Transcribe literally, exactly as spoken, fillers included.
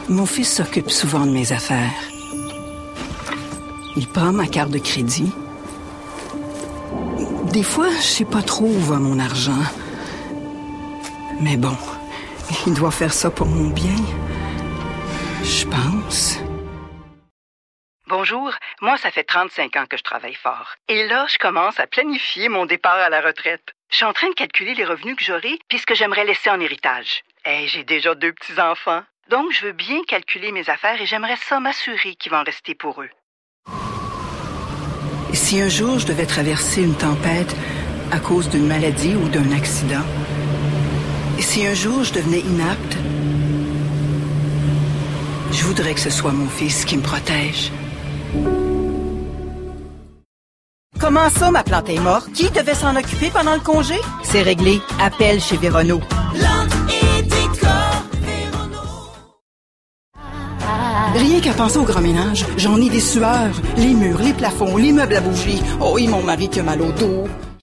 Mon fils s'occupe souvent de mes affaires. Il prend ma carte de crédit. Des fois, je sais pas trop où va mon argent. Mais bon, il doit faire ça pour mon bien. Je pense. Bonjour, moi ça fait trente-cinq ans que je travaille fort. Et là, je commence à planifier mon départ à la retraite. Je suis en train de calculer les revenus que j'aurai puis ce que j'aimerais laisser en héritage. Et j'ai déjà deux petits-enfants. Donc, je veux bien calculer mes affaires et j'aimerais ça m'assurer qu'il va en rester pour eux. Et si un jour je devais traverser une tempête à cause d'une maladie ou d'un accident, et si un jour je devenais inapte, je voudrais que ce soit mon fils qui me protège. Comment ça, ma plante est morte? Qui devait s'en occuper pendant le congé? C'est réglé. Appelle chez Vérono. Plante et décor, Vérono. Rien qu'à penser au grand ménage, j'en ai des sueurs. Les murs, les plafonds, les meubles à bouger. Oh, et mon mari qui a mal au dos.